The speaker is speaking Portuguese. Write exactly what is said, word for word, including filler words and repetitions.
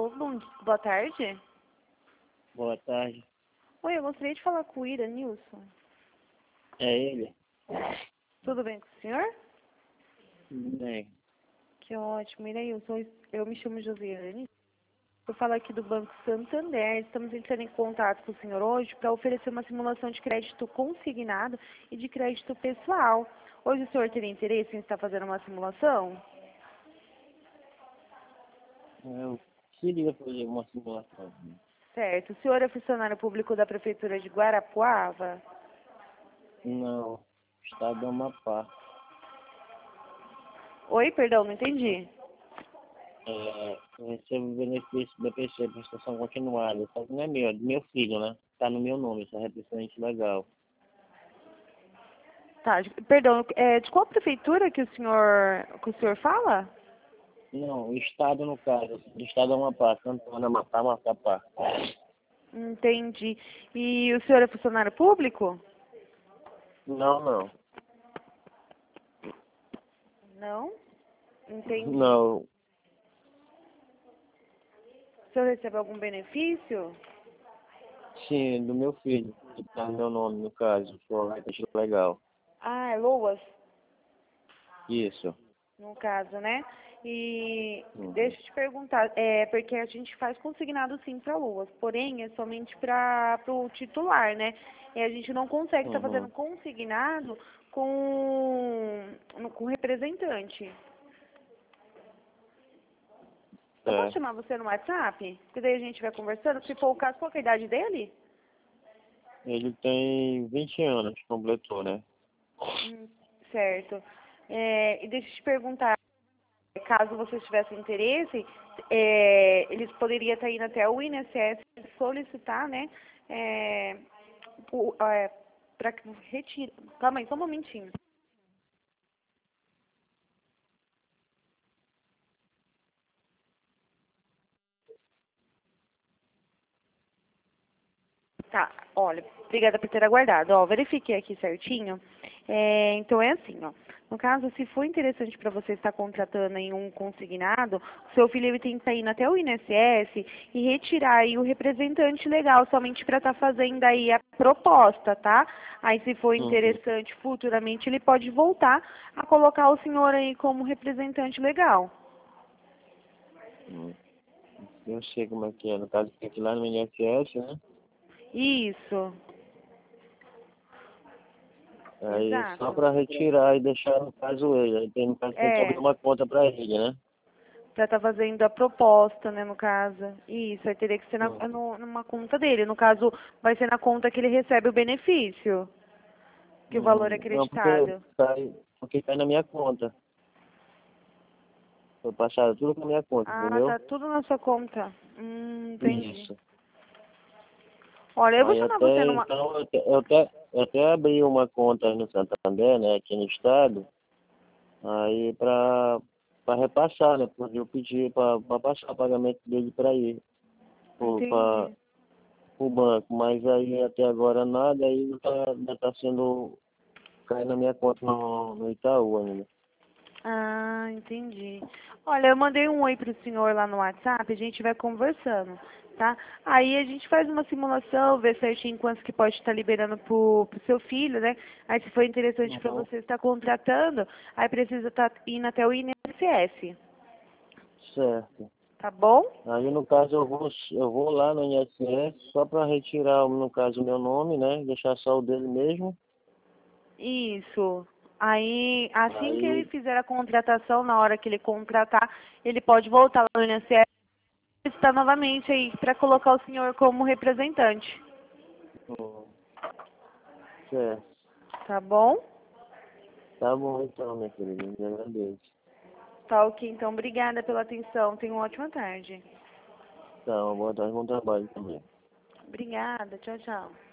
Alô, bom, boa tarde. Boa tarde. Oi, eu gostaria de falar com o Ira Nilson. É ele? Tudo bem com o senhor? Tudo bem. Que ótimo. Ira Nilson, eu me chamo Josiane. Eu falo aqui do Banco Santander. Estamos entrando em contato com o senhor hoje para oferecer uma simulação de crédito consignado e de crédito pessoal. Hoje o senhor teria interesse em estar fazendo uma simulação? Eu queria fazer uma simulação. Certo. O senhor é funcionário público da Prefeitura de Guarapuava? Não, estado do Amapá. Oi, perdão, não entendi. É, eu recebo benefício da P C, prestação continuada. Só que não é meu, é do meu filho, né? Tá no meu nome, essa representante legal. Tá, de- perdão, é, de qual prefeitura que o senhor, que o senhor fala? Não, o estado no caso, do estado do Amapá, Santana, Amapá, Macapá. Entendi. E o senhor é funcionário público? Não, não. Não? Entendi. Não, O senhor recebe algum benefício? sim, do meu filho, que tá no meu nome, no caso, sou representante legal. Ah, é Loas, Isso. no caso, né? E Uhum. deixa eu te perguntar, é porque a gente faz consignado sim para Loas, porém é somente para o titular, né? E a gente não consegue estar fazendo Uhum. consignado com, no- com representante. Eu posso É. chamar você no WhatsApp? Porque daí a gente vai conversando. Se for o caso, qual que é a idade dele? Ele tem vinte anos, completou, né? Hum, certo. É, e deixa eu te perguntar, caso você tivesse interesse, é, eles poderiam estar indo até o I N S S solicitar, né? É, é, para que retire. Calma aí, só um momentinho. Tá, olha, obrigada por ter aguardado. Ó, verifiquei aqui certinho. É, então é assim, ó. No caso, se for interessante para você estar contratando em um consignado, o seu filho ele tem que estar indo até o I N S S e retirar aí o representante legal, somente para estar fazendo aí a proposta, tá? Aí se for Uhum. interessante futuramente, ele pode voltar a colocar o senhor aí como representante legal. Uhum. Eu sei como é que é. No caso, tem que ir lá no I N S S, né? Isso, Aí só exato. para retirar e deixar, no caso, ele. Aí tem, no caso, tem que abrir É. uma conta para ele, né? Pra estar fazendo a proposta, né, no caso. Isso, aí teria que ser na, Uhum. no- numa conta dele. No caso, vai ser na conta que ele recebe o benefício, que o valor é Uhum. Não, porque acreditado. cai, porque cai na minha conta. Foi passado tudo na minha conta, Ah, entendeu? tá tudo na sua conta. Hum, entendi. Isso. Olha, eu vou Aí chamar você até, numa... então, eu até, eu até, eu até abri uma conta aí no Santander, né, aqui no estado, aí para para repassar, né? Porque eu pedi para passar o pagamento dele para ir para Entendi. o banco, mas aí até agora nada, aí não tá, não tá sendo cai na minha conta no, no Itaú ainda. Ah, entendi. Olha, eu mandei um oi pro senhor lá no WhatsApp, a gente vai conversando, tá? Aí a gente faz uma simulação, vê certinho quantos que pode estar liberando pro, pro seu filho, né? Aí se for interessante para Uhum. você estar contratando, aí precisa estar indo até o I N S S, Certo. tá bom? Aí no caso eu vou, eu vou lá no I N S S só para retirar, no caso, o meu nome, né? Deixar só o dele mesmo. Isso. Aí, assim que ele Aí, fizer a contratação, na hora que ele contratar, ele pode voltar lá no I N S S e estar novamente aí para colocar o senhor como representante, hum, certo. tá bom? Tá bom então, minha querida, me agradeço. Tá ok, então obrigada pela atenção. Tenha uma ótima tarde. Tá, uma boa tarde, bom trabalho também. Obrigada, tchau, tchau.